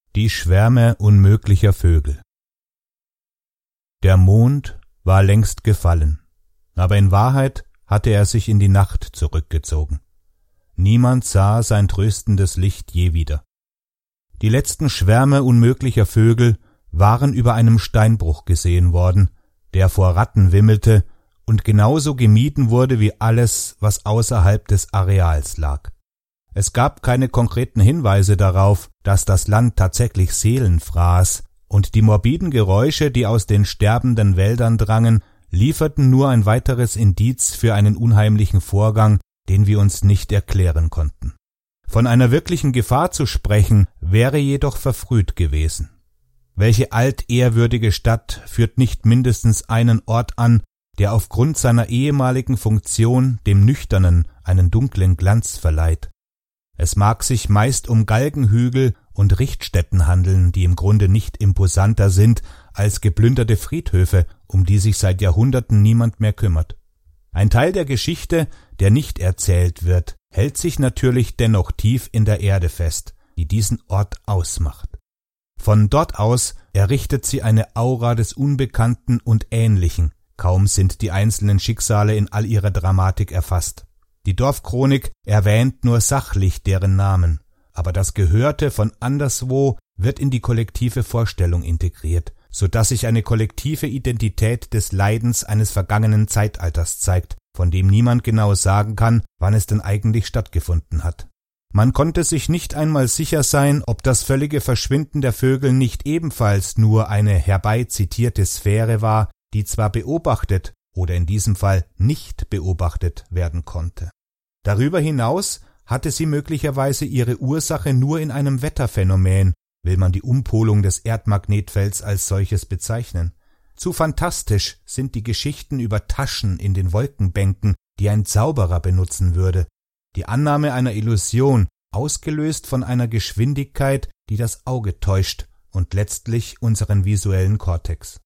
Die Schwärme unmöglicher Vögel. Der Mond war längst gefallen, aber in Wahrheit hatte er sich in die Nacht zurückgezogen. Niemand sah sein tröstendes Licht je wieder. Die letzten Schwärme unmöglicher Vögel waren über einem Steinbruch gesehen worden, der vor Ratten wimmelte und genauso gemieden wurde wie alles, was außerhalb des Areals lag. Es gab keine konkreten Hinweise darauf, dass das Land tatsächlich Seelen fraß, und die morbiden Geräusche, die aus den sterbenden Wäldern drangen, lieferten nur ein weiteres Indiz für einen unheimlichen Vorgang, den wir uns nicht erklären konnten. Von einer wirklichen Gefahr zu sprechen, wäre jedoch verfrüht gewesen. Welche altehrwürdige Stadt führt nicht mindestens einen Ort an, der aufgrund seiner ehemaligen Funktion dem Nüchternen einen dunklen Glanz verleiht? Es mag sich meist um Galgenhügel und Richtstätten handeln, die im Grunde nicht imposanter sind als geplünderte Friedhöfe, um die sich seit Jahrhunderten niemand mehr kümmert. Ein Teil der Geschichte, der nicht erzählt wird, hält sich natürlich dennoch tief in der Erde fest, die diesen Ort ausmacht. Von dort aus errichtet sie eine Aura des Unbekannten und Ähnlichen, kaum sind die einzelnen Schicksale in all ihrer Dramatik erfasst. Die Dorfchronik erwähnt nur sachlich deren Namen, aber das Gehörte von anderswo wird in die kollektive Vorstellung integriert, so dass sich eine kollektive Identität des Leidens eines vergangenen Zeitalters zeigt, von dem niemand genau sagen kann, wann es denn eigentlich stattgefunden hat. Man konnte sich nicht einmal sicher sein, ob das völlige Verschwinden der Vögel nicht ebenfalls nur eine herbeizitierte Sphäre war, die zwar beobachtet oder in diesem Fall nicht beobachtet werden konnte. Darüber hinaus hatte sie möglicherweise ihre Ursache nur in einem Wetterphänomen, will man die Umpolung des Erdmagnetfelds als solches bezeichnen. Zu fantastisch sind die Geschichten über Taschen in den Wolkenbänken, die ein Zauberer benutzen würde. Die Annahme einer Illusion, ausgelöst von einer Geschwindigkeit, die das Auge täuscht und letztlich unseren visuellen Kortex.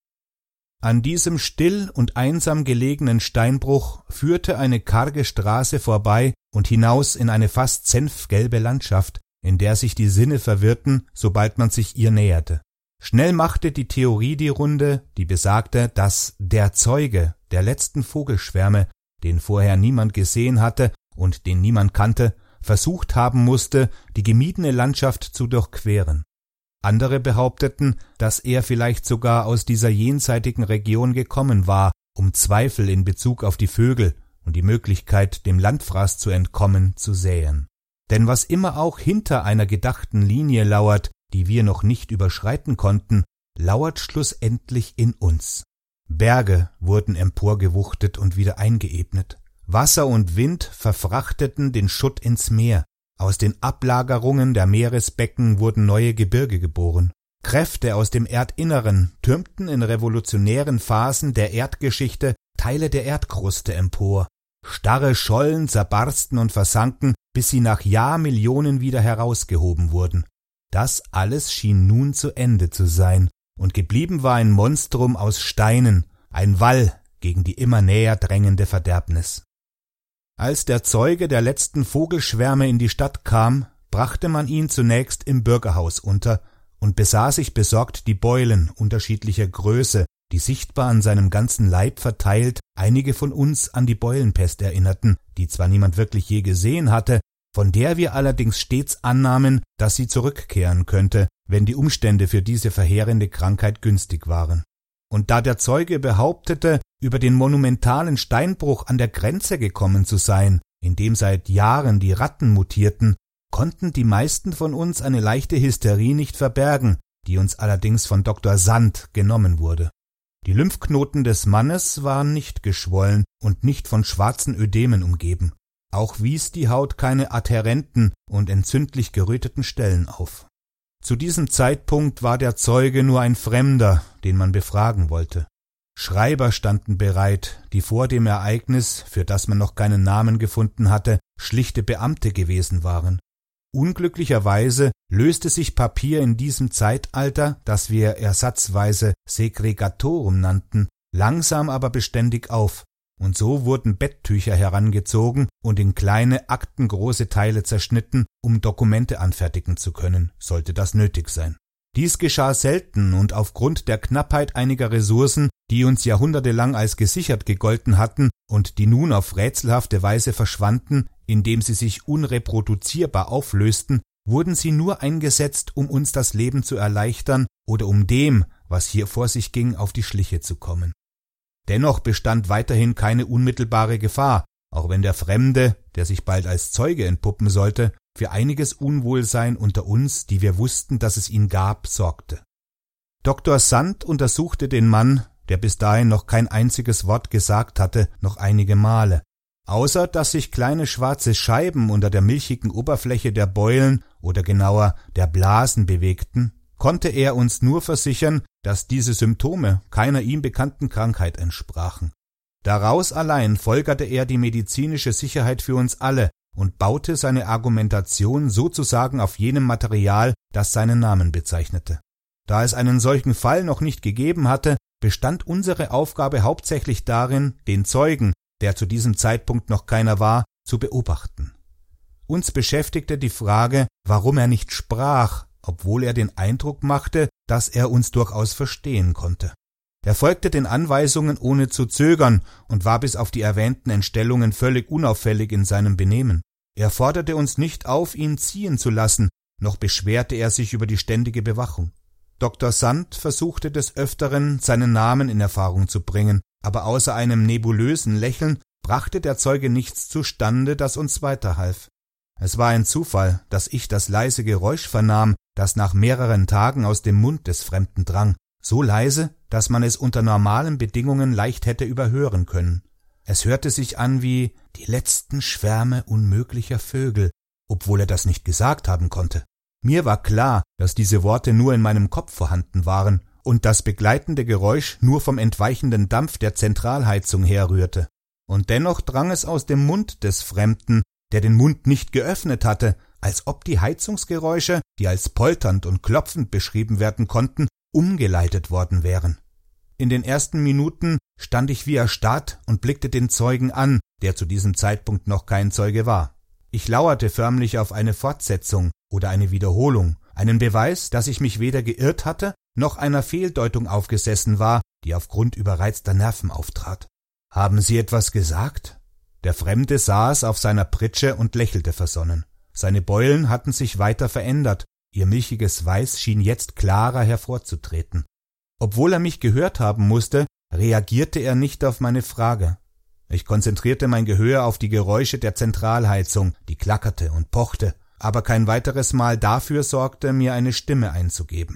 An diesem still und einsam gelegenen Steinbruch führte eine karge Straße vorbei und hinaus in eine fast senfgelbe Landschaft, in der sich die Sinne verwirrten, sobald man sich ihr näherte. Schnell machte die Theorie die Runde, die besagte, dass der Zeuge der letzten Vogelschwärme, den vorher niemand gesehen hatte und den niemand kannte, versucht haben musste, die gemiedene Landschaft zu durchqueren. Andere behaupteten, dass er vielleicht sogar aus dieser jenseitigen Region gekommen war, um Zweifel in Bezug auf die Vögel und die Möglichkeit, dem Landfraß zu entkommen, zu säen. Denn was immer auch hinter einer gedachten Linie lauert, die wir noch nicht überschreiten konnten, lauert schlussendlich in uns. Berge wurden emporgewuchtet und wieder eingeebnet. Wasser und Wind verfrachteten den Schutt ins Meer. Aus den Ablagerungen der Meeresbecken wurden neue Gebirge geboren. Kräfte aus dem Erdinneren türmten in revolutionären Phasen der Erdgeschichte Teile der Erdkruste empor. Starre Schollen zerbarsten und versanken, bis sie nach Jahrmillionen wieder herausgehoben wurden. Das alles schien nun zu Ende zu sein, und geblieben war ein Monstrum aus Steinen, ein Wall gegen die immer näher drängende Verderbnis. Als der Zeuge der letzten Vogelschwärme in die Stadt kam, brachte man ihn zunächst im Bürgerhaus unter und besah sich besorgt die Beulen unterschiedlicher Größe, die sichtbar an seinem ganzen Leib verteilt einige von uns an die Beulenpest erinnerten, die zwar niemand wirklich je gesehen hatte, von der wir allerdings stets annahmen, dass sie zurückkehren könnte, wenn die Umstände für diese verheerende Krankheit günstig waren. Und da der Zeuge behauptete, über den monumentalen Steinbruch an der Grenze gekommen zu sein, in dem seit Jahren die Ratten mutierten, konnten die meisten von uns eine leichte Hysterie nicht verbergen, die uns allerdings von Dr. Sand genommen wurde. Die Lymphknoten des Mannes waren nicht geschwollen und nicht von schwarzen Ödemen umgeben. Auch wies die Haut keine adhärenten und entzündlich geröteten Stellen auf. Zu diesem Zeitpunkt war der Zeuge nur ein Fremder, den man befragen wollte. Schreiber standen bereit, die vor dem Ereignis, für das man noch keinen Namen gefunden hatte, schlichte Beamte gewesen waren. Unglücklicherweise löste sich Papier in diesem Zeitalter, das wir ersatzweise Segregatorum nannten, langsam aber beständig auf, und so wurden Betttücher herangezogen und in kleine, aktengroße Teile zerschnitten, um Dokumente anfertigen zu können, sollte das nötig sein. Dies geschah selten und aufgrund der Knappheit einiger Ressourcen, die uns jahrhundertelang als gesichert gegolten hatten und die nun auf rätselhafte Weise verschwanden, indem sie sich unreproduzierbar auflösten, wurden sie nur eingesetzt, um uns das Leben zu erleichtern oder um dem, was hier vor sich ging, auf die Schliche zu kommen. Dennoch bestand weiterhin keine unmittelbare Gefahr, auch wenn der Fremde, der sich bald als Zeuge entpuppen sollte, für einiges Unwohlsein unter uns, die wir wussten, dass es ihn gab, sorgte. Dr. Sand untersuchte den Mann, der bis dahin noch kein einziges Wort gesagt hatte, noch einige Male. Außer dass sich kleine schwarze Scheiben unter der milchigen Oberfläche der Beulen oder genauer der Blasen bewegten, konnte er uns nur versichern, dass diese Symptome keiner ihm bekannten Krankheit entsprachen. Daraus allein folgerte er die medizinische Sicherheit für uns alle und baute seine Argumentation sozusagen auf jenem Material, das seinen Namen bezeichnete. Da es einen solchen Fall noch nicht gegeben hatte, bestand unsere Aufgabe hauptsächlich darin, den Zeugen, der zu diesem Zeitpunkt noch keiner war, zu beobachten. Uns beschäftigte die Frage, warum er nicht sprach, obwohl er den Eindruck machte, dass er uns durchaus verstehen konnte. Er folgte den Anweisungen ohne zu zögern und war bis auf die erwähnten Entstellungen völlig unauffällig in seinem Benehmen. Er forderte uns nicht auf, ihn ziehen zu lassen, noch beschwerte er sich über die ständige Bewachung. Dr. Sand versuchte des Öfteren, seinen Namen in Erfahrung zu bringen, aber außer einem nebulösen Lächeln brachte der Zeuge nichts zustande, das uns weiterhalf. Es war ein Zufall, dass ich das leise Geräusch vernahm, das nach mehreren Tagen aus dem Mund des Fremden drang, so leise, dass man es unter normalen Bedingungen leicht hätte überhören können. Es hörte sich an wie die letzten Schwärme unmöglicher Vögel, obwohl er das nicht gesagt haben konnte. Mir war klar, dass diese Worte nur in meinem Kopf vorhanden waren und das begleitende Geräusch nur vom entweichenden Dampf der Zentralheizung herrührte. Und dennoch drang es aus dem Mund des Fremden, der den Mund nicht geöffnet hatte, als ob die Heizungsgeräusche, die als polternd und klopfend beschrieben werden konnten, umgeleitet worden wären. In den ersten Minuten stand ich wie erstarrt und blickte den Zeugen an, der zu diesem Zeitpunkt noch kein Zeuge war. Ich lauerte förmlich auf eine Fortsetzung oder eine Wiederholung, einen Beweis, dass ich mich weder geirrt hatte, noch einer Fehldeutung aufgesessen war, die aufgrund überreizter Nerven auftrat. »Haben Sie etwas gesagt?« Der Fremde saß auf seiner Pritsche und lächelte versonnen. Seine Beulen hatten sich weiter verändert, ihr milchiges Weiß schien jetzt klarer hervorzutreten. Obwohl er mich gehört haben musste, reagierte er nicht auf meine Frage. Ich konzentrierte mein Gehör auf die Geräusche der Zentralheizung, die klackerte und pochte, aber kein weiteres Mal dafür sorgte, mir eine Stimme einzugeben.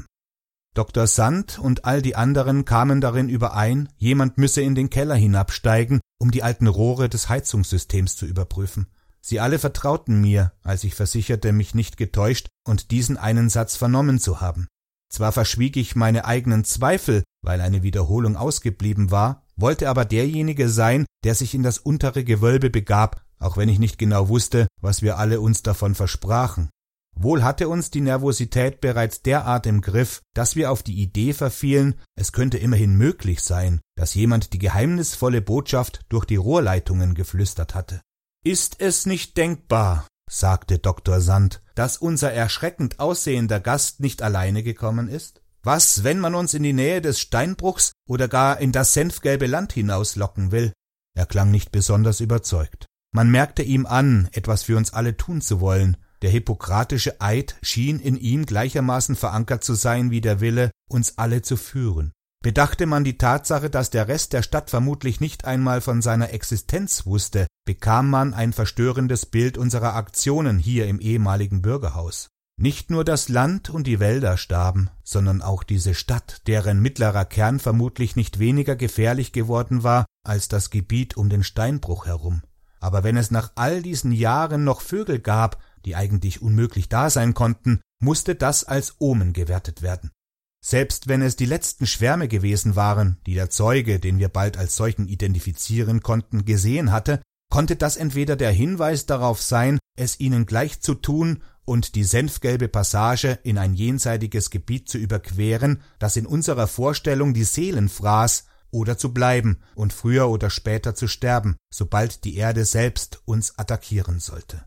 Dr. Sand und all die anderen kamen darin überein, jemand müsse in den Keller hinabsteigen, um die alten Rohre des Heizungssystems zu überprüfen. Sie alle vertrauten mir, als ich versicherte, mich nicht getäuscht und diesen einen Satz vernommen zu haben. Zwar verschwieg ich meine eigenen Zweifel, weil eine Wiederholung ausgeblieben war, wollte aber derjenige sein, der sich in das untere Gewölbe begab, auch wenn ich nicht genau wusste, was wir alle uns davon versprachen. Wohl hatte uns die Nervosität bereits derart im Griff, dass wir auf die Idee verfielen, es könnte immerhin möglich sein, dass jemand die geheimnisvolle Botschaft durch die Rohrleitungen geflüstert hatte. »Ist es nicht denkbar«, sagte Dr. Sand, »dass unser erschreckend aussehender Gast nicht alleine gekommen ist? Was, wenn man uns in die Nähe des Steinbruchs oder gar in das senfgelbe Land hinauslocken will?« Er klang nicht besonders überzeugt. Man merkte ihm an, etwas für uns alle tun zu wollen. Der hippokratische Eid schien in ihm gleichermaßen verankert zu sein wie der Wille, uns alle zu führen. Bedachte man die Tatsache, dass der Rest der Stadt vermutlich nicht einmal von seiner Existenz wusste, bekam man ein verstörendes Bild unserer Aktionen hier im ehemaligen Bürgerhaus. Nicht nur das Land und die Wälder starben, sondern auch diese Stadt, deren mittlerer Kern vermutlich nicht weniger gefährlich geworden war als das Gebiet um den Steinbruch herum. Aber wenn es nach all diesen Jahren noch Vögel gab, die eigentlich unmöglich da sein konnten, musste das als Omen gewertet werden. Selbst wenn es die letzten Schwärme gewesen waren, die der Zeuge, den wir bald als solchen identifizieren konnten, gesehen hatte, konnte das entweder der Hinweis darauf sein, es ihnen gleich zu tun und die senfgelbe Passage in ein jenseitiges Gebiet zu überqueren, das in unserer Vorstellung die Seelen fraß, oder zu bleiben und früher oder später zu sterben, sobald die Erde selbst uns attackieren sollte.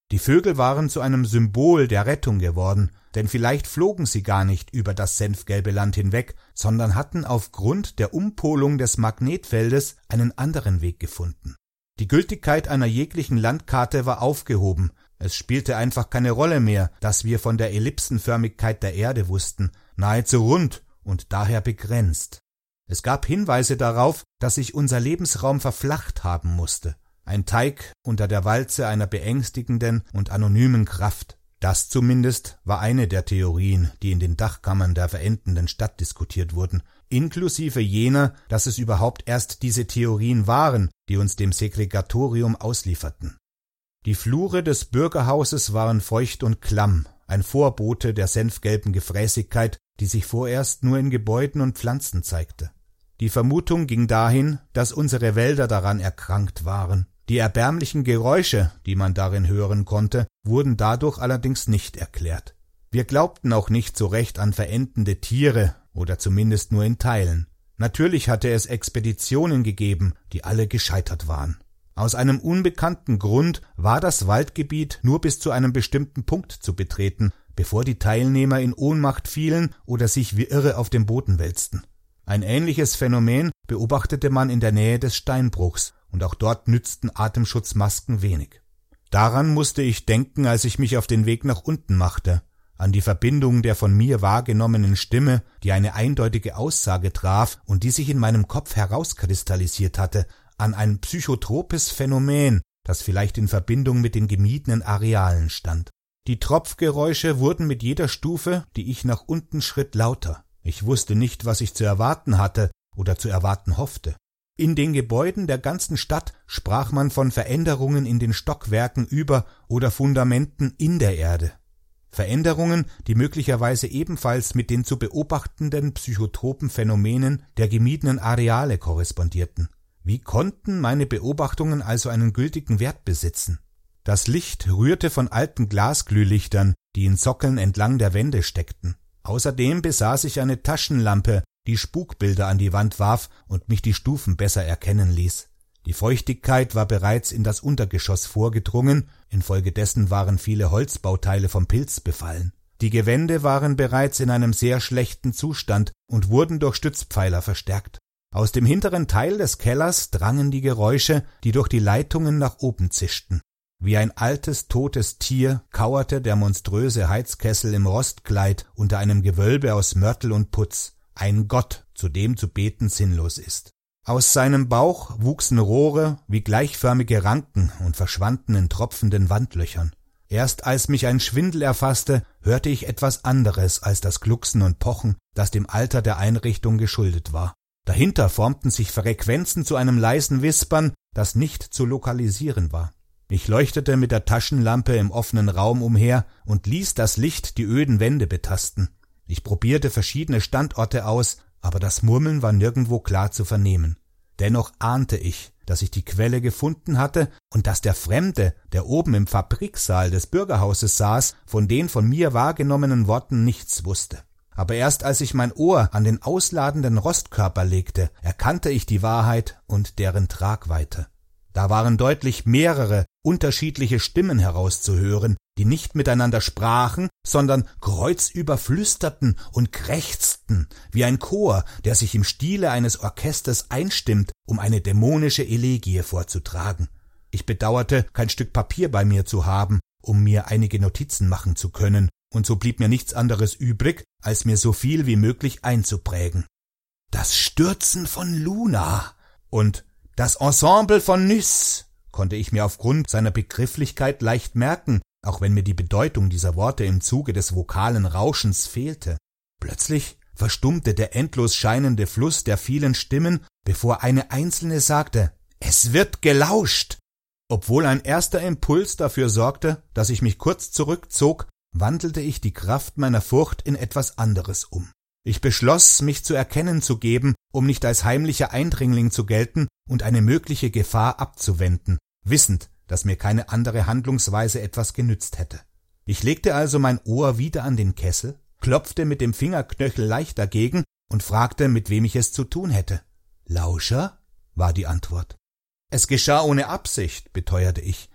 Die Vögel waren zu einem Symbol der Rettung geworden, denn vielleicht flogen sie gar nicht über das senfgelbe Land hinweg, sondern hatten aufgrund der Umpolung des Magnetfeldes einen anderen Weg gefunden. Die Gültigkeit einer jeglichen Landkarte war aufgehoben. Es spielte einfach keine Rolle mehr, dass wir von der Ellipsenförmigkeit der Erde wussten, nahezu rund und daher begrenzt. Es gab Hinweise darauf, dass sich unser Lebensraum verflacht haben musste. Ein Teig unter der Walze einer beängstigenden und anonymen Kraft. Das zumindest war eine der Theorien, die in den Dachkammern der verendenden Stadt diskutiert wurden, inklusive jener, dass es überhaupt erst diese Theorien waren, die uns dem Segregatorium auslieferten. Die Flure des Bürgerhauses waren feucht und klamm, ein Vorbote der senfgelben Gefräßigkeit, die sich vorerst nur in Gebäuden und Pflanzen zeigte. Die Vermutung ging dahin, dass unsere Wälder daran erkrankt waren. Die erbärmlichen Geräusche, die man darin hören konnte, wurden dadurch allerdings nicht erklärt. Wir glaubten auch nicht so recht an verendende Tiere, oder zumindest nur in Teilen. Natürlich hatte es Expeditionen gegeben, die alle gescheitert waren. Aus einem unbekannten Grund war das Waldgebiet nur bis zu einem bestimmten Punkt zu betreten, bevor die Teilnehmer in Ohnmacht fielen oder sich wie irre auf dem Boden wälzten. Ein ähnliches Phänomen beobachtete man in der Nähe des Steinbruchs, und auch dort nützten Atemschutzmasken wenig. Daran musste ich denken, als ich mich auf den Weg nach unten machte, an die Verbindung der von mir wahrgenommenen Stimme, die eine eindeutige Aussage traf und die sich in meinem Kopf herauskristallisiert hatte, an ein psychotropes Phänomen, das vielleicht in Verbindung mit den gemiedenen Arealen stand. Die Tropfgeräusche wurden mit jeder Stufe, die ich nach unten schritt, lauter. Ich wusste nicht, was ich zu erwarten hatte oder zu erwarten hoffte. In den Gebäuden der ganzen Stadt sprach man von Veränderungen in den Stockwerken über oder Fundamenten in der Erde. Veränderungen, die möglicherweise ebenfalls mit den zu beobachtenden psychotropen Phänomenen der gemiedenen Areale korrespondierten. Wie konnten meine Beobachtungen also einen gültigen Wert besitzen? Das Licht rührte von alten Glasglühlichtern, die in Sockeln entlang der Wände steckten. Außerdem besaß ich eine Taschenlampe, die Spukbilder an die Wand warf und mich die Stufen besser erkennen ließ. Die Feuchtigkeit war bereits in das Untergeschoss vorgedrungen, infolgedessen waren viele Holzbauteile vom Pilz befallen. Die Gewände waren bereits in einem sehr schlechten Zustand und wurden durch Stützpfeiler verstärkt. Aus dem hinteren Teil des Kellers drangen die Geräusche, die durch die Leitungen nach oben zischten. Wie ein altes, totes Tier kauerte der monströse Heizkessel im Rostkleid unter einem Gewölbe aus Mörtel und Putz. Ein Gott, zu dem zu beten sinnlos ist. Aus seinem Bauch wuchsen Rohre wie gleichförmige Ranken und verschwanden in tropfenden Wandlöchern. Erst als mich ein Schwindel erfasste, hörte ich etwas anderes als das Glucksen und Pochen, das dem Alter der Einrichtung geschuldet war. Dahinter formten sich Frequenzen zu einem leisen Wispern, das nicht zu lokalisieren war. Ich leuchtete mit der Taschenlampe im offenen Raum umher und ließ das Licht die öden Wände betasten. Ich probierte verschiedene Standorte aus, aber das Murmeln war nirgendwo klar zu vernehmen. Dennoch ahnte ich, dass ich die Quelle gefunden hatte und dass der Fremde, der oben im Fabriksaal des Bürgerhauses saß, von den von mir wahrgenommenen Worten nichts wusste. Aber erst als ich mein Ohr an den ausladenden Rostkörper legte, erkannte ich die Wahrheit und deren Tragweite. Da waren deutlich mehrere unterschiedliche Stimmen herauszuhören, die nicht miteinander sprachen, sondern kreuzüber flüsterten und krächzten, wie ein Chor, der sich im Stile eines Orchesters einstimmt, um eine dämonische Elegie vorzutragen. Ich bedauerte, kein Stück Papier bei mir zu haben, um mir einige Notizen machen zu können, und so blieb mir nichts anderes übrig, als mir so viel wie möglich einzuprägen. Das Stürzen von Luna und das Ensemble von Nys konnte ich mir aufgrund seiner Begrifflichkeit leicht merken, auch wenn mir die Bedeutung dieser Worte im Zuge des vokalen Rauschens fehlte. Plötzlich verstummte der endlos scheinende Fluss der vielen Stimmen, bevor eine einzelne sagte, »Es wird gelauscht!« Obwohl ein erster Impuls dafür sorgte, dass ich mich kurz zurückzog, wandelte ich die Kraft meiner Furcht in etwas anderes um. Ich beschloss, mich zu erkennen zu geben, um nicht als heimlicher Eindringling zu gelten und eine mögliche Gefahr abzuwenden, wissend, dass mir keine andere Handlungsweise etwas genützt hätte. Ich legte also mein Ohr wieder an den Kessel, klopfte mit dem Fingerknöchel leicht dagegen und fragte, mit wem ich es zu tun hätte. »Lauscher?« war die Antwort. »Es geschah ohne Absicht«, beteuerte ich.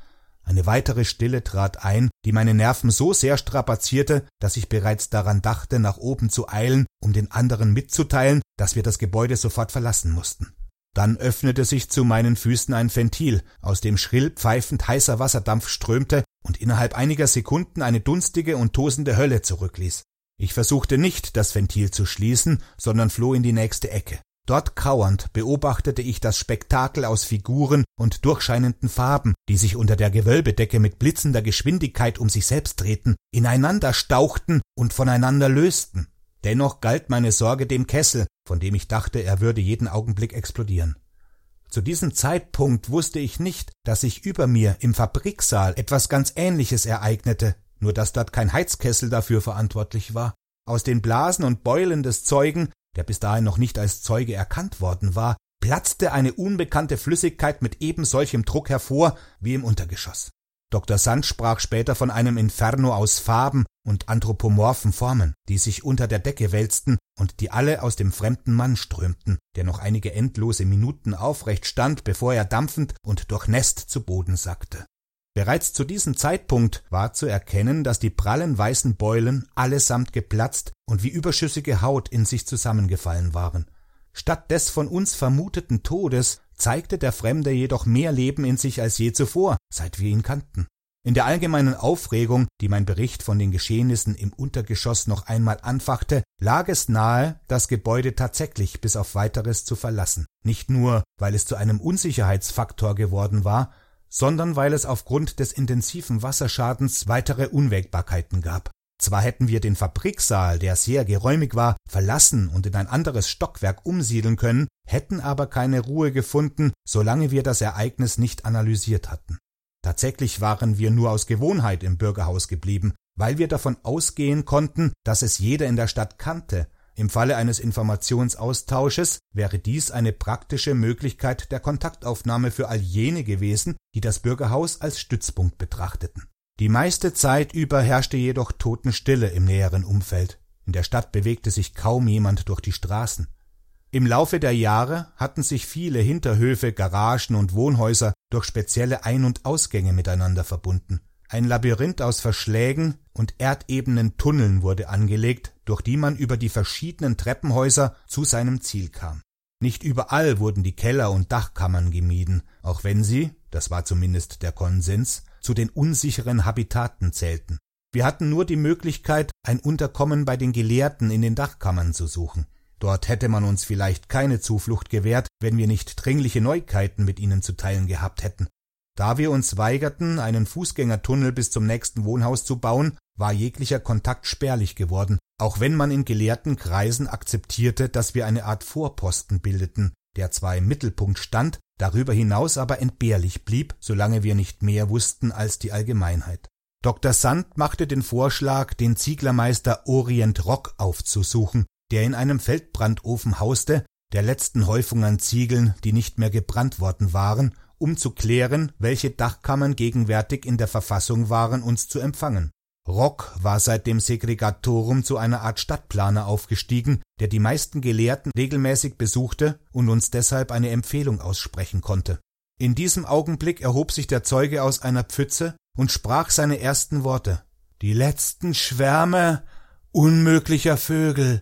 Eine weitere Stille trat ein, die meine Nerven so sehr strapazierte, dass ich bereits daran dachte, nach oben zu eilen, um den anderen mitzuteilen, dass wir das Gebäude sofort verlassen mussten. Dann öffnete sich zu meinen Füßen ein Ventil, aus dem schrill pfeifend heißer Wasserdampf strömte und innerhalb einiger Sekunden eine dunstige und tosende Hölle zurückließ. Ich versuchte nicht, das Ventil zu schließen, sondern floh in die nächste Ecke. Dort kauernd beobachtete ich das Spektakel aus Figuren und durchscheinenden Farben, die sich unter der Gewölbedecke mit blitzender Geschwindigkeit um sich selbst drehten, ineinander stauchten und voneinander lösten. Dennoch galt meine Sorge dem Kessel, von dem ich dachte, er würde jeden Augenblick explodieren. Zu diesem Zeitpunkt wusste ich nicht, dass sich über mir im Fabriksaal etwas ganz Ähnliches ereignete, nur dass dort kein Heizkessel dafür verantwortlich war. Aus den Blasen und Beulen des Zeugen, der bis dahin noch nicht als Zeuge erkannt worden war, platzte eine unbekannte Flüssigkeit mit ebensolchem Druck hervor wie im Untergeschoss. Dr. Sand sprach später von einem Inferno aus Farben und anthropomorphen Formen, die sich unter der Decke wälzten und die alle aus dem fremden Mann strömten, der noch einige endlose Minuten aufrecht stand, bevor er dampfend und durchnässt zu Boden sackte. Bereits zu diesem Zeitpunkt war zu erkennen, dass die prallen weißen Beulen allesamt geplatzt und wie überschüssige Haut in sich zusammengefallen waren. Statt des von uns vermuteten Todes zeigte der Fremde jedoch mehr Leben in sich als je zuvor, seit wir ihn kannten. In der allgemeinen Aufregung, die mein Bericht von den Geschehnissen im Untergeschoss noch einmal anfachte, lag es nahe, das Gebäude tatsächlich bis auf Weiteres zu verlassen. Nicht nur, weil es zu einem Unsicherheitsfaktor geworden war, sondern weil es aufgrund des intensiven Wasserschadens weitere Unwägbarkeiten gab. Zwar hätten wir den Fabriksaal, der sehr geräumig war, verlassen und in ein anderes Stockwerk umsiedeln können, hätten aber keine Ruhe gefunden, solange wir das Ereignis nicht analysiert hatten. Tatsächlich waren wir nur aus Gewohnheit im Bürgerhaus geblieben, weil wir davon ausgehen konnten, dass es jeder in der Stadt kannte. Im Falle eines Informationsaustausches wäre dies eine praktische Möglichkeit der Kontaktaufnahme für all jene gewesen, die das Bürgerhaus als Stützpunkt betrachteten. Die meiste Zeit über herrschte jedoch Totenstille im näheren Umfeld. In der Stadt bewegte sich kaum jemand durch die Straßen. Im Laufe der Jahre hatten sich viele Hinterhöfe, Garagen und Wohnhäuser durch spezielle Ein- und Ausgänge miteinander verbunden. Ein Labyrinth aus Verschlägen und erdebenen Tunneln wurde angelegt, durch die man über die verschiedenen Treppenhäuser zu seinem Ziel kam. Nicht überall wurden die Keller und Dachkammern gemieden, auch wenn sie, das war zumindest der Konsens, zu den unsicheren Habitaten zählten. Wir hatten nur die Möglichkeit, ein Unterkommen bei den Gelehrten in den Dachkammern zu suchen. Dort hätte man uns vielleicht keine Zuflucht gewährt, wenn wir nicht dringliche Neuigkeiten mit ihnen zu teilen gehabt hätten. Da wir uns weigerten, einen Fußgängertunnel bis zum nächsten Wohnhaus zu bauen, war jeglicher Kontakt spärlich geworden, auch wenn man in gelehrten Kreisen akzeptierte, dass wir eine Art Vorposten bildeten, der zwar im Mittelpunkt stand, darüber hinaus aber entbehrlich blieb, solange wir nicht mehr wussten als die Allgemeinheit. Dr. Sand machte den Vorschlag, den Zieglermeister Orient Rock aufzusuchen, der in einem Feldbrandofen hauste, der letzten Häufung an Ziegeln, die nicht mehr gebrannt worden waren, um zu klären, welche Dachkammern gegenwärtig in der Verfassung waren, uns zu empfangen. Rock war seit dem Segregatorum zu einer Art Stadtplaner aufgestiegen, der die meisten Gelehrten regelmäßig besuchte und uns deshalb eine Empfehlung aussprechen konnte. In diesem Augenblick erhob sich der Zeuge aus einer Pfütze und sprach seine ersten Worte. »Die letzten Schwärme unmöglicher Vögel.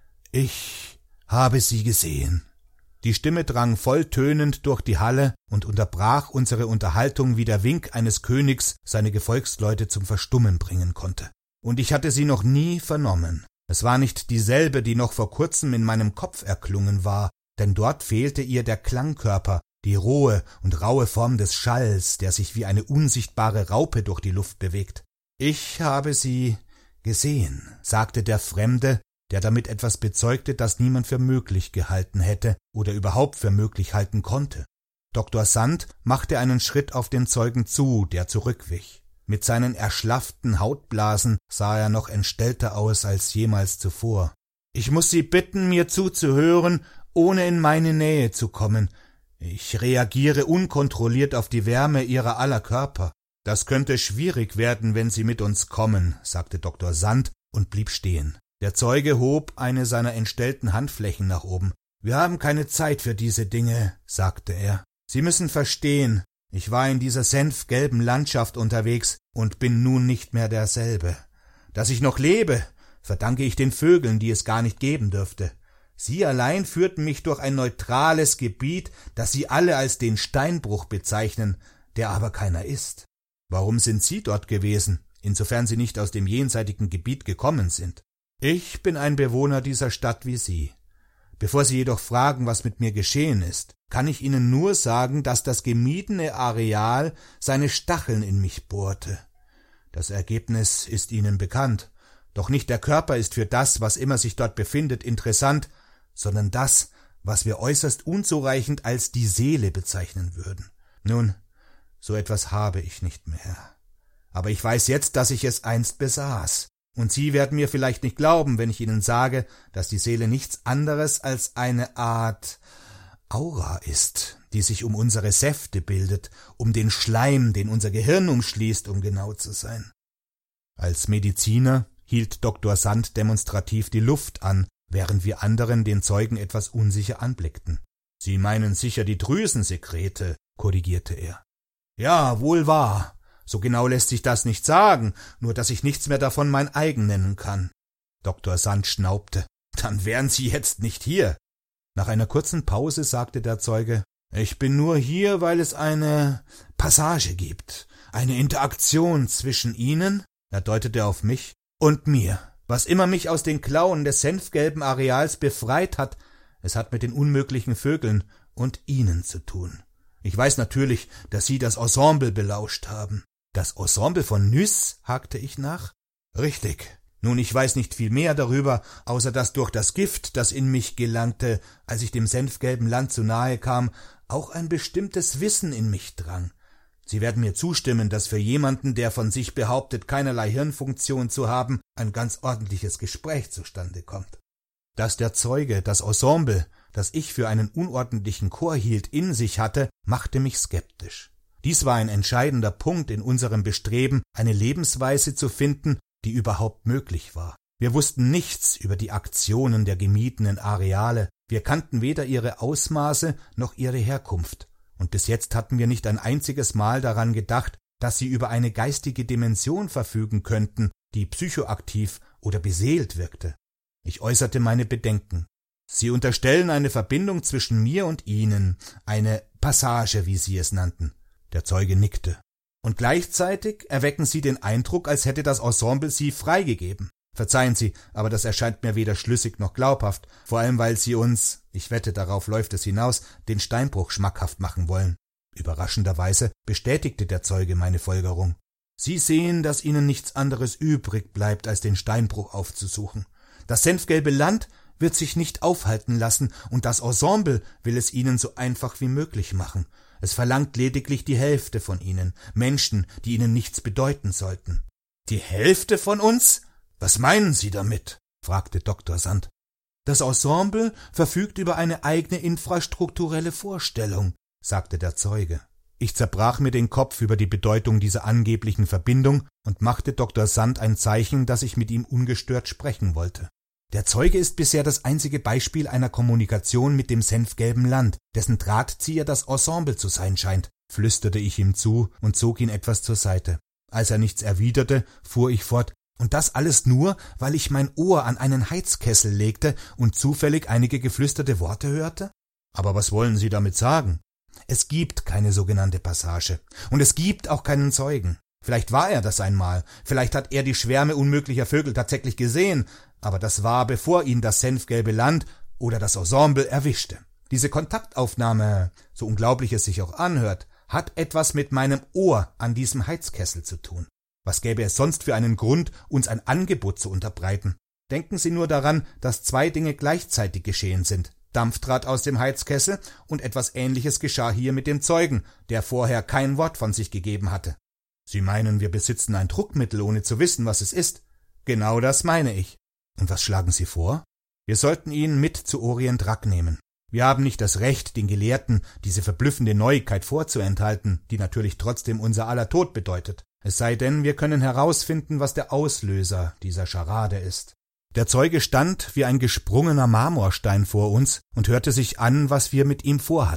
Ich habe sie gesehen.« Die Stimme drang volltönend durch die Halle und unterbrach unsere Unterhaltung wie der Wink eines Königs seine Gefolgsleute zum Verstummen bringen konnte. Und ich hatte sie noch nie vernommen. Es war nicht dieselbe, die noch vor kurzem in meinem Kopf erklungen war, denn dort fehlte ihr der Klangkörper, die rohe und raue Form des Schalls, der sich wie eine unsichtbare Raupe durch die Luft bewegt. »Ich habe sie gesehen«, sagte der Fremde, der damit etwas bezeugte, das niemand für möglich gehalten hätte oder überhaupt für möglich halten konnte. Dr. Sand machte einen Schritt auf den Zeugen zu, der zurückwich. Mit seinen erschlafften Hautblasen sah er noch entstellter aus als jemals zuvor. »Ich muß Sie bitten, mir zuzuhören, ohne in meine Nähe zu kommen. Ich reagiere unkontrolliert auf die Wärme Ihrer aller Körper. Das könnte schwierig werden, wenn Sie mit uns kommen«, sagte Dr. Sand und blieb stehen. Der Zeuge hob eine seiner entstellten Handflächen nach oben. »Wir haben keine Zeit für diese Dinge«, sagte er. »Sie müssen verstehen, Ich war in dieser senfgelben Landschaft unterwegs und bin nun nicht mehr derselbe. Dass ich noch lebe, verdanke ich den Vögeln, die es gar nicht geben dürfte. Sie allein führten mich durch ein neutrales Gebiet, das Sie alle als den Steinbruch bezeichnen, der aber keiner ist. Warum sind Sie dort gewesen, insofern Sie nicht aus dem jenseitigen Gebiet gekommen sind? Ich bin ein Bewohner dieser Stadt wie Sie. Bevor Sie jedoch fragen, was mit mir geschehen ist, kann ich Ihnen nur sagen, dass das gemiedene Areal seine Stacheln in mich bohrte. Das Ergebnis ist Ihnen bekannt, doch nicht der Körper ist für das, was immer sich dort befindet, interessant, sondern das, was wir äußerst unzureichend als die Seele bezeichnen würden. Nun, so etwas habe ich nicht mehr. Aber ich weiß jetzt, dass ich es einst besaß. Und Sie werden mir vielleicht nicht glauben, wenn ich Ihnen sage, dass die Seele nichts anderes als eine Art Aura ist, die sich um unsere Säfte bildet, um den Schleim, den unser Gehirn umschließt, um genau zu sein. Als Mediziner hielt Dr. Sand demonstrativ die Luft an, während wir anderen den Zeugen etwas unsicher anblickten. »Sie meinen sicher die Drüsensekrete«, korrigierte er. »Ja, wohl wahr. So genau lässt sich das nicht sagen, nur dass ich nichts mehr davon mein eigen nennen kann.« Dr. Sand schnaubte. »Dann wären Sie jetzt nicht hier.« Nach einer kurzen Pause sagte der Zeuge, »Ich bin nur hier, weil es eine Passage gibt, eine Interaktion zwischen Ihnen«, er deutete auf mich, »und mir. Was immer mich aus den Klauen des senfgelben Areals befreit hat, es hat mit den unmöglichen Vögeln und Ihnen zu tun. Ich weiß natürlich, dass Sie das Ensemble belauscht haben.« »Das Ensemble von Nys?« hakte ich nach. »Richtig. Nun, ich weiß nicht viel mehr darüber, außer dass durch das Gift, das in mich gelangte, als ich dem senfgelben Land zu nahe kam, auch ein bestimmtes Wissen in mich drang. Sie werden mir zustimmen, dass für jemanden, der von sich behauptet, keinerlei Hirnfunktion zu haben, ein ganz ordentliches Gespräch zustande kommt. Dass der Zeuge das Ensemble, das ich für einen unordentlichen Chor hielt, in sich hatte, machte mich skeptisch. Dies war ein entscheidender Punkt in unserem Bestreben, eine Lebensweise zu finden, die überhaupt möglich war. Wir wussten nichts über die Aktionen der gemiedenen Areale, wir kannten weder ihre Ausmaße noch ihre Herkunft, und bis jetzt hatten wir nicht ein einziges Mal daran gedacht, dass sie über eine geistige Dimension verfügen könnten, die psychoaktiv oder beseelt wirkte. Ich äußerte meine Bedenken. Sie unterstellen eine Verbindung zwischen mir und Ihnen, eine Passage, wie Sie es nannten. Der Zeuge nickte. Und gleichzeitig erwecken Sie den Eindruck, als hätte das Ensemble Sie freigegeben. Verzeihen Sie, aber das erscheint mir weder schlüssig noch glaubhaft, vor allem weil Sie uns, ich wette, darauf läuft es hinaus, den Steinbruch schmackhaft machen wollen. Überraschenderweise bestätigte der Zeuge meine Folgerung. Sie sehen, dass Ihnen nichts anderes übrig bleibt, als den Steinbruch aufzusuchen. Das senfgelbe Land wird sich nicht aufhalten lassen, und das Ensemble will es Ihnen so einfach wie möglich machen. Es verlangt lediglich die Hälfte von Ihnen, Menschen, die Ihnen nichts bedeuten sollten. »Die Hälfte von uns? Was meinen Sie damit?« fragte Dr. Sand. »Das Ensemble verfügt über eine eigene infrastrukturelle Vorstellung«, sagte der Zeuge. Ich zerbrach mir den Kopf über die Bedeutung dieser angeblichen Verbindung und machte Dr. Sand ein Zeichen, dass ich mit ihm ungestört sprechen wollte. Der Zeuge ist bisher das einzige Beispiel einer Kommunikation mit dem senfgelben Land, dessen Drahtzieher das Ensemble zu sein scheint, flüsterte ich ihm zu und zog ihn etwas zur Seite. Als er nichts erwiderte, fuhr ich fort, und das alles nur, weil ich mein Ohr an einen Heizkessel legte und zufällig einige geflüsterte Worte hörte? Aber was wollen Sie damit sagen? Es gibt keine sogenannte Passage, und es gibt auch keinen Zeugen. Vielleicht war er das einmal, vielleicht hat er die Schwärme unmöglicher Vögel tatsächlich gesehen, aber das war, bevor ihn das senfgelbe Land oder das Ensemble erwischte. Diese Kontaktaufnahme, so unglaublich es sich auch anhört, hat etwas mit meinem Ohr an diesem Heizkessel zu tun. Was gäbe es sonst für einen Grund, uns ein Angebot zu unterbreiten? Denken Sie nur daran, dass zwei Dinge gleichzeitig geschehen sind. Dampf trat aus dem Heizkessel und etwas Ähnliches geschah hier mit dem Zeugen, der vorher kein Wort von sich gegeben hatte. Sie meinen, wir besitzen ein Druckmittel, ohne zu wissen, was es ist? Genau das meine ich. Und was schlagen Sie vor? Wir sollten ihn mit zu Orient Rak nehmen. Wir haben nicht das Recht, den Gelehrten diese verblüffende Neuigkeit vorzuenthalten, die natürlich trotzdem unser aller Tod bedeutet. Es sei denn, wir können herausfinden, was der Auslöser dieser Scharade ist. Der Zeuge stand wie ein gesprungener Marmorstein vor uns und hörte sich an, was wir mit ihm vorhatten.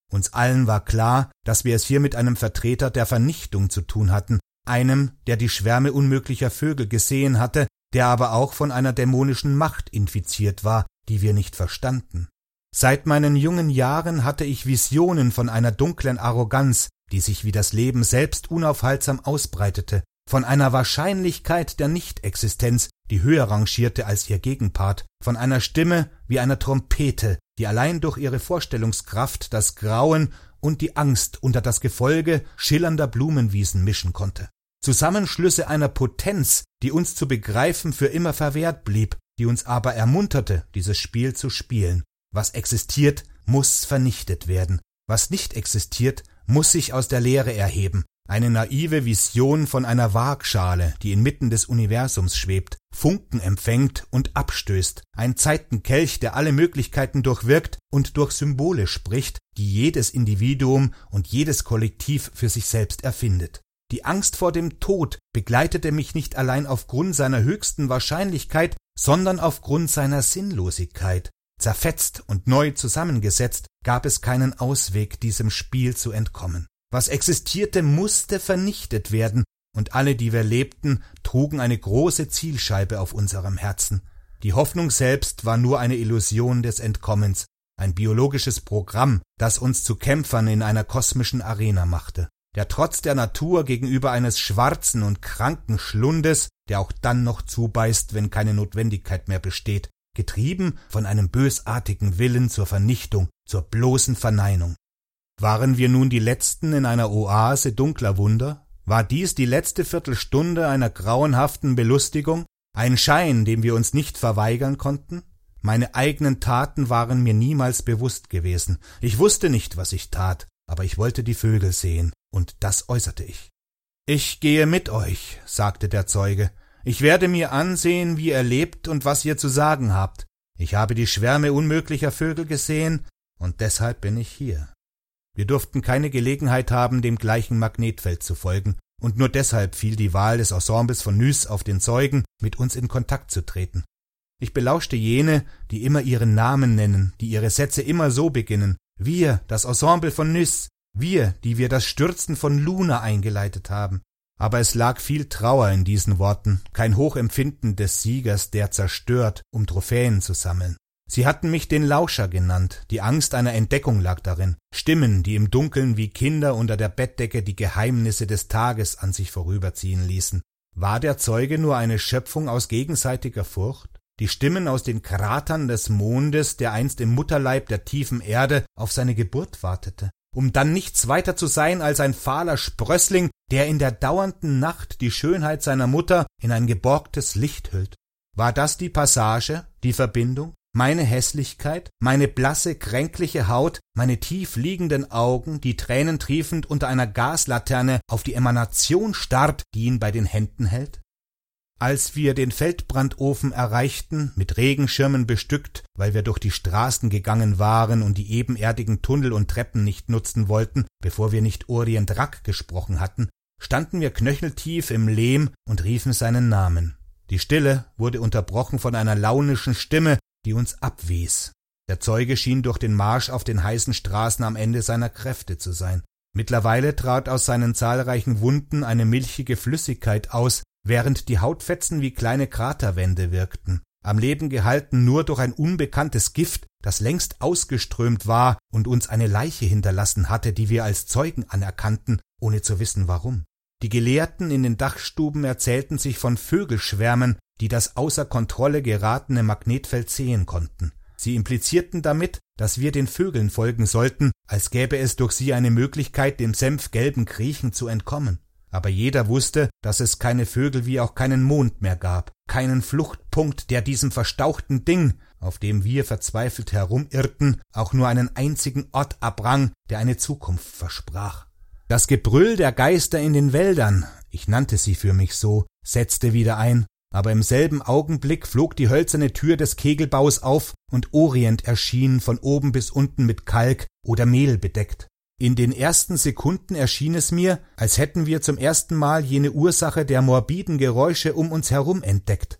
Uns allen war klar, dass wir es hier mit einem Vertreter der Vernichtung zu tun hatten, einem, der die Schwärme unmöglicher Vögel gesehen hatte, der aber auch von einer dämonischen Macht infiziert war, die wir nicht verstanden. Seit meinen jungen Jahren hatte ich Visionen von einer dunklen Arroganz, die sich wie das Leben selbst unaufhaltsam ausbreitete, von einer Wahrscheinlichkeit der Nichtexistenz, die höher rangierte als ihr Gegenpart, von einer Stimme wie einer Trompete, die allein durch ihre Vorstellungskraft das Grauen und die Angst unter das Gefolge schillernder Blumenwiesen mischen konnte. Zusammenschlüsse einer Potenz, die uns zu begreifen für immer verwehrt blieb, die uns aber ermunterte, dieses Spiel zu spielen. Was existiert, muss vernichtet werden. Was nicht existiert, muss sich aus der Leere erheben. Eine naive Vision von einer Waagschale, die inmitten des Universums schwebt, Funken empfängt und abstößt, ein Zeitenkelch, der alle Möglichkeiten durchwirkt und durch Symbole spricht, die jedes Individuum und jedes Kollektiv für sich selbst erfindet. Die Angst vor dem Tod begleitete mich nicht allein aufgrund seiner höchsten Wahrscheinlichkeit, sondern aufgrund seiner Sinnlosigkeit. Zerfetzt und neu zusammengesetzt, gab es keinen Ausweg, diesem Spiel zu entkommen. Was existierte, musste vernichtet werden, und alle, die wir lebten, trugen eine große Zielscheibe auf unserem Herzen. Die Hoffnung selbst war nur eine Illusion des Entkommens, ein biologisches Programm, das uns zu Kämpfern in einer kosmischen Arena machte. Der Trotz der Natur gegenüber eines schwarzen und kranken Schlundes, der auch dann noch zubeißt, wenn keine Notwendigkeit mehr besteht, getrieben von einem bösartigen Willen zur Vernichtung, zur bloßen Verneinung. Waren wir nun die Letzten in einer Oase dunkler Wunder? War dies die letzte Viertelstunde einer grauenhaften Belustigung? Ein Schein, dem wir uns nicht verweigern konnten? Meine eigenen Taten waren mir niemals bewusst gewesen. Ich wusste nicht, was ich tat, aber ich wollte die Vögel sehen, und das äußerte ich. »Ich gehe mit euch«, sagte der Zeuge. »Ich werde mir ansehen, wie ihr lebt und was ihr zu sagen habt. Ich habe die Schwärme unmöglicher Vögel gesehen, und deshalb bin ich hier.« Wir durften keine Gelegenheit haben, dem gleichen Magnetfeld zu folgen, und nur deshalb fiel die Wahl des Ensembles von Nys auf den Zeugen, mit uns in Kontakt zu treten. Ich belauschte jene, die immer ihren Namen nennen, die ihre Sätze immer so beginnen: Wir, das Ensemble von Nys, wir, die wir das Stürzen von Luna eingeleitet haben. Aber es lag viel Trauer in diesen Worten, kein Hochempfinden des Siegers, der zerstört, um Trophäen zu sammeln. Sie hatten mich den Lauscher genannt, die Angst einer Entdeckung lag darin, Stimmen, die im Dunkeln wie Kinder unter der Bettdecke die Geheimnisse des Tages an sich vorüberziehen ließen. War der Zeuge nur eine Schöpfung aus gegenseitiger Furcht? Die Stimmen aus den Kratern des Mondes, der einst im Mutterleib der tiefen Erde auf seine Geburt wartete, um dann nichts weiter zu sein als ein fahler Sprössling, der in der dauernden Nacht die Schönheit seiner Mutter in ein geborgtes Licht hüllt. War das die Passage, die Verbindung? Meine Hässlichkeit, meine blasse, kränkliche Haut, meine tief liegenden Augen, die tränentriefend unter einer Gaslaterne auf die Emanation starrt, die ihn bei den Händen hält? Als wir den Feldbrandofen erreichten, mit Regenschirmen bestückt, weil wir durch die Straßen gegangen waren und die ebenerdigen Tunnel und Treppen nicht nutzen wollten, bevor wir nicht Orient Rak gesprochen hatten, standen wir knöcheltief im Lehm und riefen seinen Namen. Die Stille wurde unterbrochen von einer launischen Stimme, die uns abwies. Der Zeuge schien durch den Marsch auf den heißen Straßen am Ende seiner Kräfte zu sein. Mittlerweile trat aus seinen zahlreichen Wunden eine milchige Flüssigkeit aus, während die Hautfetzen wie kleine Kraterwände wirkten, am Leben gehalten nur durch ein unbekanntes Gift, das längst ausgeströmt war und uns eine Leiche hinterlassen hatte, die wir als Zeugen anerkannten, ohne zu wissen warum. Die Gelehrten in den Dachstuben erzählten sich von Vögelschwärmen, die das außer Kontrolle geratene Magnetfeld sehen konnten. Sie implizierten damit, dass wir den Vögeln folgen sollten, als gäbe es durch sie eine Möglichkeit, dem senfgelben Kriechen zu entkommen. Aber jeder wusste, dass es keine Vögel wie auch keinen Mond mehr gab, keinen Fluchtpunkt, der diesem verstauchten Ding, auf dem wir verzweifelt herumirrten, auch nur einen einzigen Ort abrang, der eine Zukunft versprach. Das Gebrüll der Geister in den Wäldern, ich nannte sie für mich so, setzte wieder ein, aber im selben Augenblick flog die hölzerne Tür des Kegelbaus auf und Orient erschien von oben bis unten mit Kalk oder Mehl bedeckt. In den ersten Sekunden erschien es mir, als hätten wir zum ersten Mal jene Ursache der morbiden Geräusche um uns herum entdeckt.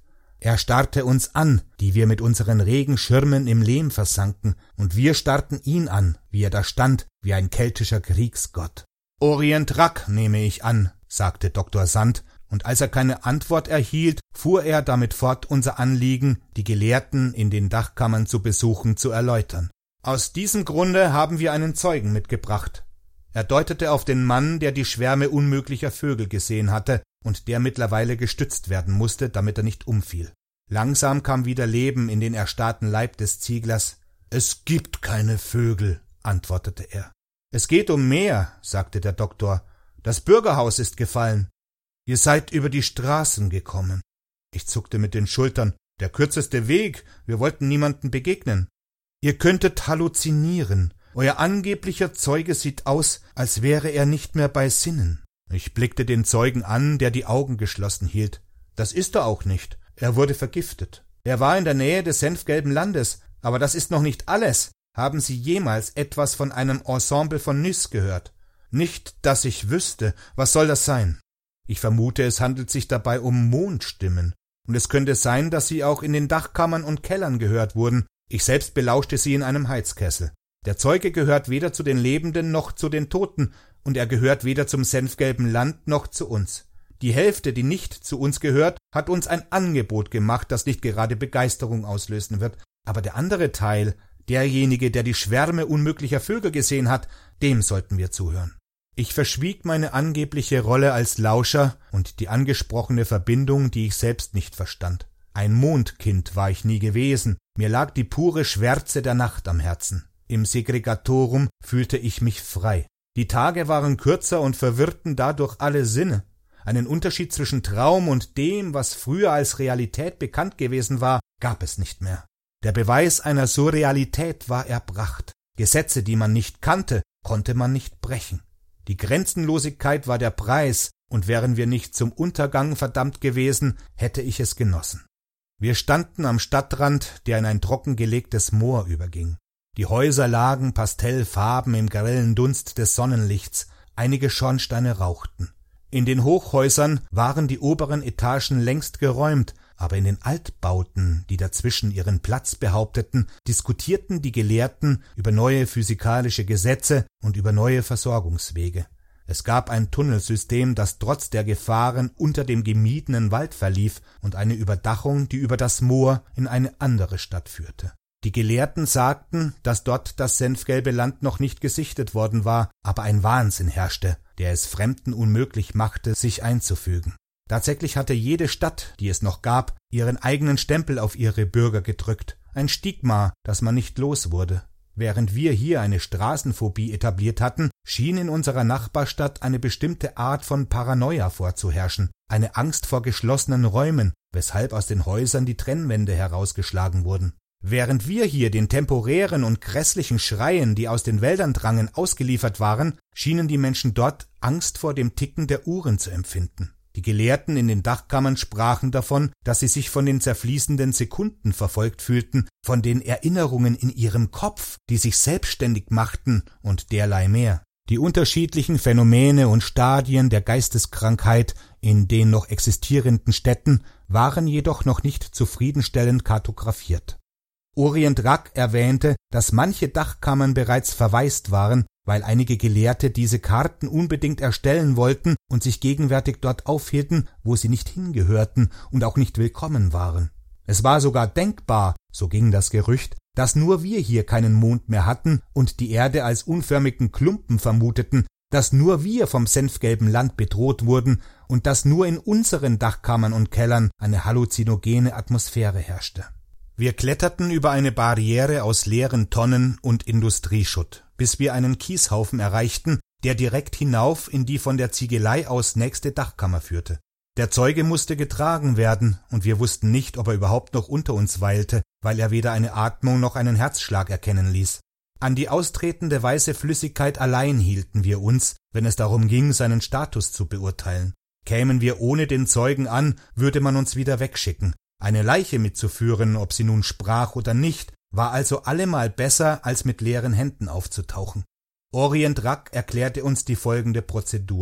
Er starrte uns an, die wir mit unseren Regenschirmen im Lehm versanken, und wir starrten ihn an, wie er da stand, wie ein keltischer Kriegsgott. »Orient Rak, nehme ich an«, sagte Dr. Sand, und als er keine Antwort erhielt, fuhr er damit fort, unser Anliegen, die Gelehrten in den Dachkammern zu besuchen, zu erläutern. »Aus diesem Grunde haben wir einen Zeugen mitgebracht.« Er deutete auf den Mann, der die Schwärme unmöglicher Vögel gesehen hatte und der mittlerweile gestützt werden musste, damit er nicht umfiel. Langsam kam wieder Leben in den erstarrten Leib des Zieglers. »Es gibt keine Vögel«, antwortete er. »Es geht um mehr«, sagte der Doktor. »Das Bürgerhaus ist gefallen. Ihr seid über die Straßen gekommen.« Ich zuckte mit den Schultern. »Der kürzeste Weg, wir wollten niemandem begegnen.« »Ihr könntet halluzinieren. Euer angeblicher Zeuge sieht aus, als wäre er nicht mehr bei Sinnen.« Ich blickte den Zeugen an, der die Augen geschlossen hielt. »Das ist er auch nicht. Er wurde vergiftet. Er war in der Nähe des senfgelben Landes. Aber das ist noch nicht alles. Haben Sie jemals etwas von einem Ensemble von Nys gehört?« »Nicht, dass ich wüsste. Was soll das sein?« Ich vermute, es handelt sich dabei um Mondstimmen. Und es könnte sein, dass sie auch in den Dachkammern und Kellern gehört wurden. Ich selbst belauschte sie in einem Heizkessel. Der Zeuge gehört weder zu den Lebenden noch zu den Toten, und er gehört weder zum senfgelben Land noch zu uns. Die Hälfte, die nicht zu uns gehört, hat uns ein Angebot gemacht, das nicht gerade Begeisterung auslösen wird. Aber der andere Teil, derjenige, der die Schwärme unmöglicher Vögel gesehen hat, dem sollten wir zuhören. Ich verschwieg meine angebliche Rolle als Lauscher und die angesprochene Verbindung, die ich selbst nicht verstand. Ein Mondkind war ich nie gewesen, mir lag die pure Schwärze der Nacht am Herzen. Im Segregatorum fühlte ich mich frei. Die Tage waren kürzer und verwirrten dadurch alle Sinne. Einen Unterschied zwischen Traum und dem, was früher als Realität bekannt gewesen war, gab es nicht mehr. Der Beweis einer Surrealität war erbracht. Gesetze, die man nicht kannte, konnte man nicht brechen. Die Grenzenlosigkeit war der Preis, und wären wir nicht zum Untergang verdammt gewesen, hätte ich es genossen. Wir standen am Stadtrand, der in ein trockengelegtes Moor überging. Die Häuser lagen pastellfarben im grellen Dunst des Sonnenlichts, einige Schornsteine rauchten. In den Hochhäusern waren die oberen Etagen längst geräumt, aber in den Altbauten, die dazwischen ihren Platz behaupteten, diskutierten die Gelehrten über neue physikalische Gesetze und über neue Versorgungswege. Es gab ein Tunnelsystem, das trotz der Gefahren unter dem gemiedenen Wald verlief, und eine Überdachung, die über das Moor in eine andere Stadt führte. Die Gelehrten sagten, dass dort das senfgelbe Land noch nicht gesichtet worden war, aber ein Wahnsinn herrschte, der es Fremden unmöglich machte, sich einzufügen. Tatsächlich hatte jede Stadt, die es noch gab, ihren eigenen Stempel auf ihre Bürger gedrückt, ein Stigma, das man nicht los wurde. Während wir hier eine Straßenphobie etabliert hatten, schien in unserer Nachbarstadt eine bestimmte Art von Paranoia vorzuherrschen, eine Angst vor geschlossenen Räumen, weshalb aus den Häusern die Trennwände herausgeschlagen wurden. Während wir hier den temporären und grässlichen Schreien, die aus den Wäldern drangen, ausgeliefert waren, schienen die Menschen dort Angst vor dem Ticken der Uhren zu empfinden. Die Gelehrten in den Dachkammern sprachen davon, dass sie sich von den zerfließenden Sekunden verfolgt fühlten, von den Erinnerungen in ihrem Kopf, die sich selbstständig machten und derlei mehr. Die unterschiedlichen Phänomene und Stadien der Geisteskrankheit in den noch existierenden Städten waren jedoch noch nicht zufriedenstellend kartografiert. Orient Rak erwähnte, dass manche Dachkammern bereits verwaist waren, weil einige Gelehrte diese Karten unbedingt erstellen wollten und sich gegenwärtig dort aufhielten, wo sie nicht hingehörten und auch nicht willkommen waren. Es war sogar denkbar, so ging das Gerücht, dass nur wir hier keinen Mond mehr hatten und die Erde als unförmigen Klumpen vermuteten, dass nur wir vom senfgelben Land bedroht wurden und dass nur in unseren Dachkammern und Kellern eine halluzinogene Atmosphäre herrschte. Wir kletterten über eine Barriere aus leeren Tonnen und Industrieschutt, bis wir einen Kieshaufen erreichten, der direkt hinauf in die von der Ziegelei aus nächste Dachkammer führte. Der Zeuge musste getragen werden, und wir wussten nicht, ob er überhaupt noch unter uns weilte, weil er weder eine Atmung noch einen Herzschlag erkennen ließ. An die austretende weiße Flüssigkeit allein hielten wir uns, wenn es darum ging, seinen Status zu beurteilen. Kämen wir ohne den Zeugen an, würde man uns wieder wegschicken. Eine Leiche mitzuführen, ob sie nun sprach oder nicht, war also allemal besser, als mit leeren Händen aufzutauchen. Orient Rak erklärte uns die folgende Prozedur.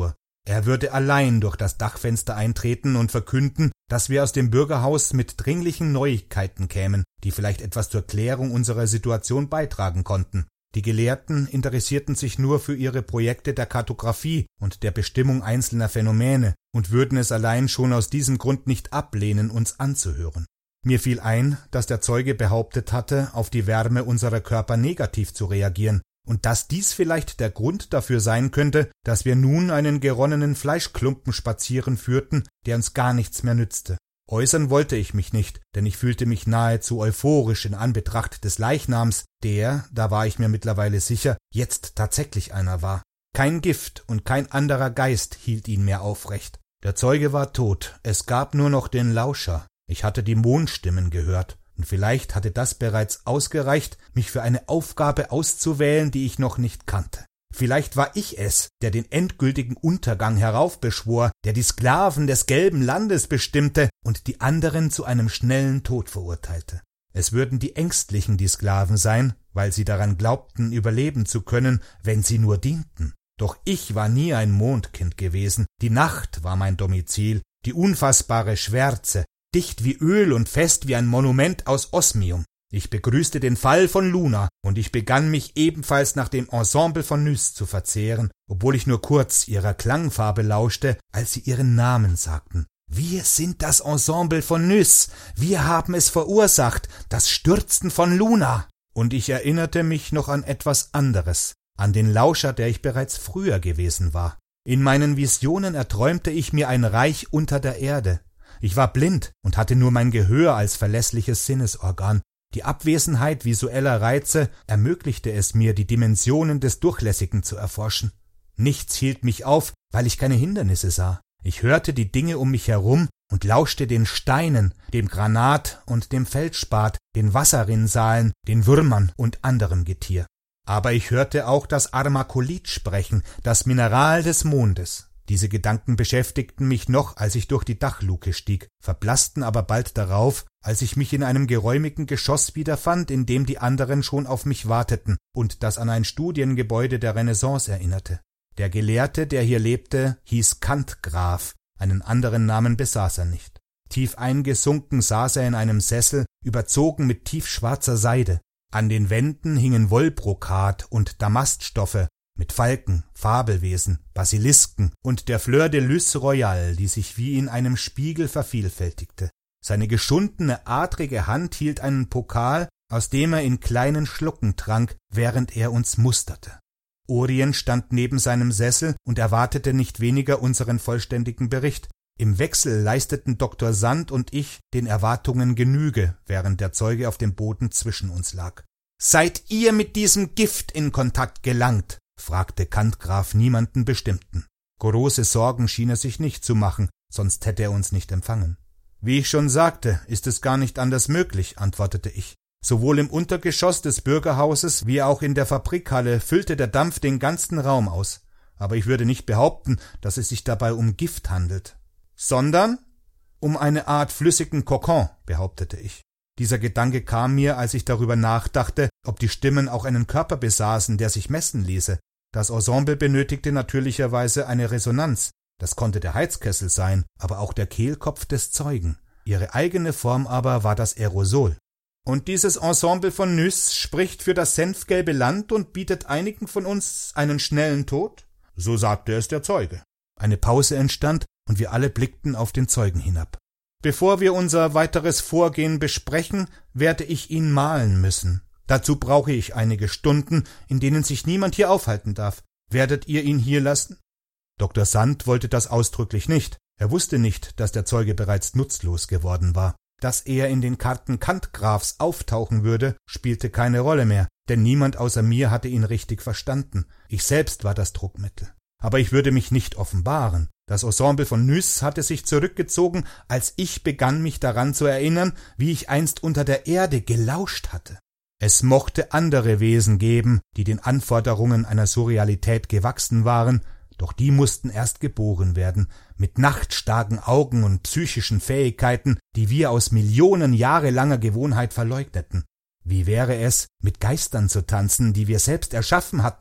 Er würde allein durch das Dachfenster eintreten und verkünden, dass wir aus dem Bürgerhaus mit dringlichen Neuigkeiten kämen, die vielleicht etwas zur Klärung unserer Situation beitragen konnten. Die Gelehrten interessierten sich nur für ihre Projekte der Kartographie und der Bestimmung einzelner Phänomene und würden es allein schon aus diesem Grund nicht ablehnen, uns anzuhören. Mir fiel ein, dass der Zeuge behauptet hatte, auf die Wärme unserer Körper negativ zu reagieren, und dass dies vielleicht der Grund dafür sein könnte, dass wir nun einen geronnenen Fleischklumpen spazieren führten, der uns gar nichts mehr nützte. Äußern wollte ich mich nicht, denn ich fühlte mich nahezu euphorisch in Anbetracht des Leichnams, der, da war ich mir mittlerweile sicher, jetzt tatsächlich einer war. Kein Gift und kein anderer Geist hielt ihn mehr aufrecht. Der Zeuge war tot, es gab nur noch den Lauscher. Ich hatte die Mondstimmen gehört, und vielleicht hatte das bereits ausgereicht, mich für eine Aufgabe auszuwählen, die ich noch nicht kannte. Vielleicht war ich es, der den endgültigen Untergang heraufbeschwor, der die Sklaven des gelben Landes bestimmte und die anderen zu einem schnellen Tod verurteilte. Es würden die Ängstlichen die Sklaven sein, weil sie daran glaubten, überleben zu können, wenn sie nur dienten. Doch ich war nie ein Mondkind gewesen, die Nacht war mein Domizil, die unfassbare Schwärze, dicht wie Öl und fest wie ein Monument aus Osmium. Ich begrüßte den Fall von Luna, und ich begann mich ebenfalls nach dem Ensemble von Nys zu verzehren, obwohl ich nur kurz ihrer Klangfarbe lauschte, als sie ihren Namen sagten. Wir sind das Ensemble von Nys, wir haben es verursacht, das Stürzen von Luna. Und ich erinnerte mich noch an etwas anderes, an den Lauscher, der ich bereits früher gewesen war. In meinen Visionen erträumte ich mir ein Reich unter der Erde. Ich war blind und hatte nur mein Gehör als verlässliches Sinnesorgan. Die Abwesenheit visueller Reize ermöglichte es mir, die Dimensionen des Durchlässigen zu erforschen. Nichts hielt mich auf, weil ich keine Hindernisse sah. Ich hörte die Dinge um mich herum und lauschte den Steinen, dem Granat und dem Feldspat, den Wasserrinnsalen, den Würmern und anderem Getier. Aber ich hörte auch das Armakolit sprechen, das Mineral des Mondes. Diese Gedanken beschäftigten mich noch, als ich durch die Dachluke stieg, verblassten aber bald darauf, als ich mich in einem geräumigen Geschoss wiederfand, in dem die anderen schon auf mich warteten und das an ein Studiengebäude der Renaissance erinnerte. Der Gelehrte, der hier lebte, hieß Kantgraf, einen anderen Namen besaß er nicht. Tief eingesunken saß er in einem Sessel, überzogen mit tiefschwarzer Seide. An den Wänden hingen Wollbrokat und Damaststoffe, mit Falken, Fabelwesen, Basilisken und der Fleur de Lys Royale, die sich wie in einem Spiegel vervielfältigte. Seine geschundene, adrige Hand hielt einen Pokal, aus dem er in kleinen Schlucken trank, während er uns musterte. Orien stand neben seinem Sessel und erwartete nicht weniger unseren vollständigen Bericht. Im Wechsel leisteten Dr. Sand und ich den Erwartungen Genüge, während der Zeuge auf dem Boden zwischen uns lag. »Seid ihr mit diesem Gift in Kontakt gelangt?« fragte Kantgraf niemanden Bestimmten. Große Sorgen schien er sich nicht zu machen, sonst hätte er uns nicht empfangen. »Wie ich schon sagte, ist es gar nicht anders möglich«, antwortete ich. Sowohl im Untergeschoss des Bürgerhauses wie auch in der Fabrikhalle füllte der Dampf den ganzen Raum aus. Aber ich würde nicht behaupten, dass es sich dabei um Gift handelt. »Sondern um eine Art flüssigen Kokon«, behauptete ich. Dieser Gedanke kam mir, als ich darüber nachdachte, ob die Stimmen auch einen Körper besaßen, der sich messen ließe. Das Ensemble benötigte natürlicherweise eine Resonanz. Das konnte der Heizkessel sein, aber auch der Kehlkopf des Zeugen. Ihre eigene Form aber war das Aerosol. Und dieses Ensemble von Nys spricht für das senfgelbe Land und bietet einigen von uns einen schnellen Tod? So sagte es der Zeuge. Eine Pause entstand, und wir alle blickten auf den Zeugen hinab. Bevor wir unser weiteres Vorgehen besprechen, werde ich ihn malen müssen. Dazu brauche ich einige Stunden, in denen sich niemand hier aufhalten darf. Werdet ihr ihn hier lassen? Dr. Sand wollte das ausdrücklich nicht. Er wusste nicht, dass der Zeuge bereits nutzlos geworden war. Dass er in den Karten Kantgrafs auftauchen würde, spielte keine Rolle mehr, denn niemand außer mir hatte ihn richtig verstanden. Ich selbst war das Druckmittel. Aber ich würde mich nicht offenbaren. Das Ensemble von Nys hatte sich zurückgezogen, als ich begann, mich daran zu erinnern, wie ich einst unter der Erde gelauscht hatte. Es mochte andere Wesen geben, die den Anforderungen einer Surrealität gewachsen waren, doch die mussten erst geboren werden, mit nachtstarken Augen und psychischen Fähigkeiten, die wir aus Millionen jahrelanger Gewohnheit verleugneten. Wie wäre es, mit Geistern zu tanzen, die wir selbst erschaffen hatten?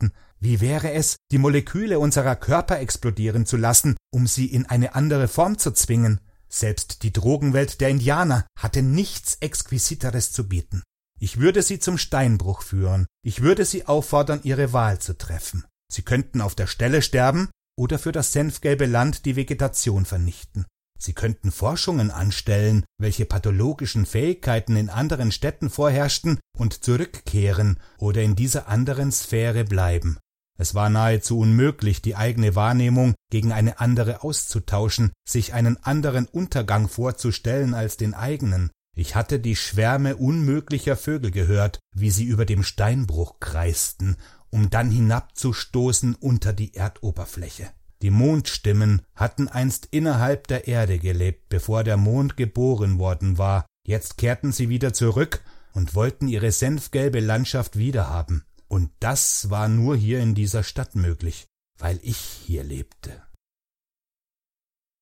Wie wäre es, die Moleküle unserer Körper explodieren zu lassen, um sie in eine andere Form zu zwingen? Selbst die Drogenwelt der Indianer hatte nichts Exquisiteres zu bieten. Ich würde sie zum Steinbruch führen. Ich würde sie auffordern, ihre Wahl zu treffen. Sie könnten auf der Stelle sterben oder für das senfgelbe Land die Vegetation vernichten. Sie könnten Forschungen anstellen, welche pathologischen Fähigkeiten in anderen Städten vorherrschten, und zurückkehren oder in dieser anderen Sphäre bleiben. Es war nahezu unmöglich, die eigene Wahrnehmung gegen eine andere auszutauschen, sich einen anderen Untergang vorzustellen als den eigenen. Ich hatte die Schwärme unmöglicher Vögel gehört, wie sie über dem Steinbruch kreisten, um dann hinabzustoßen unter die Erdoberfläche. Die Mondstimmen hatten einst innerhalb der Erde gelebt, bevor der Mond geboren worden war. Jetzt kehrten sie wieder zurück und wollten ihre senfgelbe Landschaft wiederhaben. Und das war nur hier in dieser Stadt möglich, weil ich hier lebte.